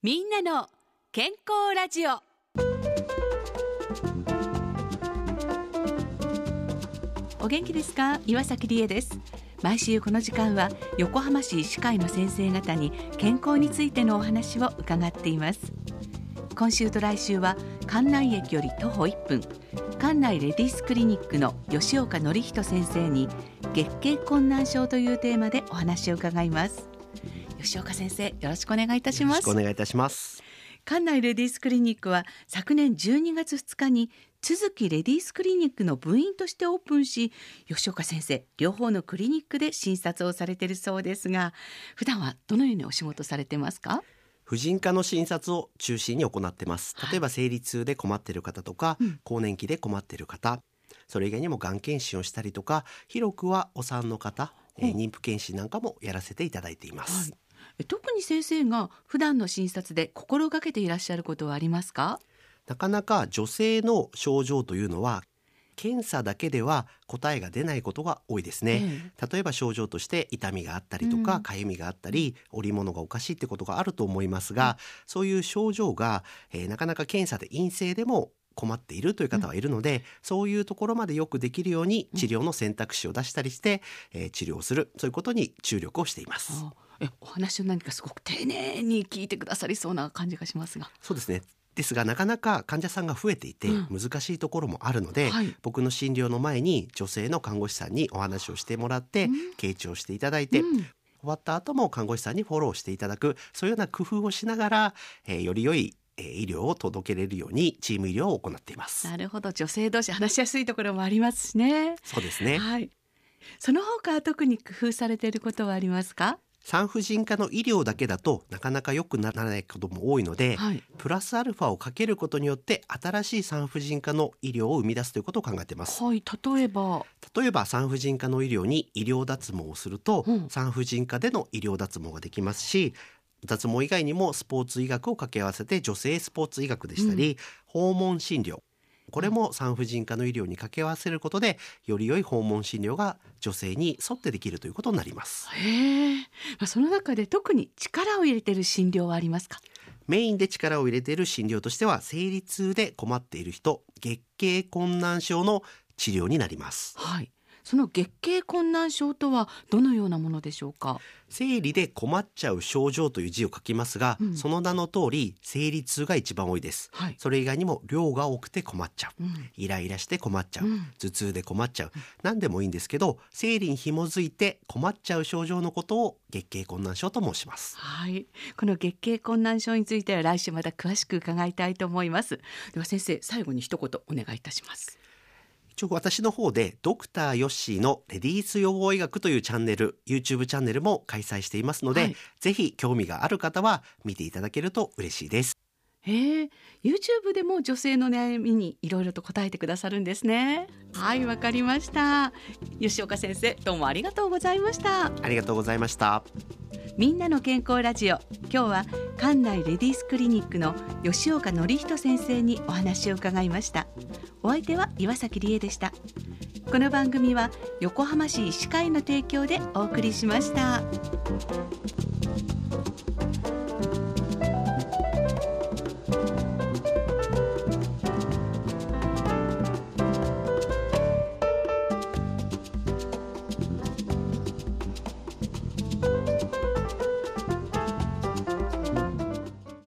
みんなの健康ラジオ。お元気ですか？岩崎理恵です。毎週この時間は横浜市医師会の先生方に健康についてのお話を伺っています。今週と来週は関内駅より徒歩1分、関内レディースクリニックの吉岡典人先生に月経困難症というテーマでお話を伺います。吉岡先生、よろしくお願いいたします。 よろしくお願いいたします。 関内レディースクリニックは昨年12月2日に都築レディースクリニックの部員としてオープンし、吉岡先生両方のクリニックで診察をされているそうですが、普段はどのようにお仕事されてますか？ 婦人科の診察を中心に行っています。例えば生理痛で困っている方とか、更年期で困っている方、それ以外にもがん検診をしたりとか、広くはお産の方、妊婦検診なんかもやらせていただいています。 特に先生が普段の診察で心がけていらっしゃることはありますか？ なかなか女性の症状というのは検査だけでは答えが出ないことが多いですね。例えば症状として痛みがあったりとか、かゆみがあったり、織物がおかしいってことがあると思いますが、そういう症状が、なかなか検査で陰性でも困っているという方はいるので、そういうところまでよくできるように治療の選択肢を出したりして、治療する、そういうことに注力をしています。 お話を何かすごく丁寧に聞いてくださりそうな感じがしますが。 そうですね。ですがなかなか患者さんが増えていて難しいところもあるので、僕の診療の前に女性の看護師さんにお話をしてもらって、傾聴していただいて、終わった後も看護師さんにフォローしていただく、そういうような工夫をしながら、より良い医療を届けれるようにチーム医療を行っています。 なるほど。女性同士話しやすいところもありますしね。 そうですね。 その他特に工夫されていることはありますか？ 産婦人科の医療だけだとなかなか良くならないことも多いので、プラスアルファをかけることによって新しい産婦人科の医療を生み出すということを考えています。 例えば産婦人科の医療に医療脱毛をすると、産婦人科での医療脱毛ができますし、脱毛以外にもスポーツ医学を掛け合わせて女性スポーツ医学でしたり、訪問診療、これも産婦人科の医療に掛け合わせることで、より良い訪問診療が女性に沿ってできるということになります。 その中で特に力を入れている診療はありますか？ メインで力を入れている診療としては、生理痛で困っている人、月経困難症の治療になります。 その月経困難症とはどのようなものでしょうか？ 生理で困っちゃう症状という字を書きますが、その名の通り生理痛が一番多いです。それ以外にも量が多くて困っちゃう、イライラして困っちゃう、頭痛で困っちゃう、何でもいいんですけど、生理に紐づいて困っちゃう症状のことを月経困難症と申します。 この月経困難症については来週また詳しく伺いたいと思います。では先生、最後に一言お願いいたします。 私の方でドクターヨッシーのレディース予防医学というチャンネル、YouTube チャンネルも開催していますので、ぜひ興味がある方は見ていただけると嬉しいです。 YouTube でも女性の悩みにいろいろと答えてくださるんですね。わかりました。吉岡先生、どうもありがとうございました。 ありがとうございました。 みんなの健康ラジオ、今日は関内レディースクリニックの吉岡典人先生にお話を伺いました。お相手は岩崎理恵でした。この番組は横浜市医師会の提供でお送りしました。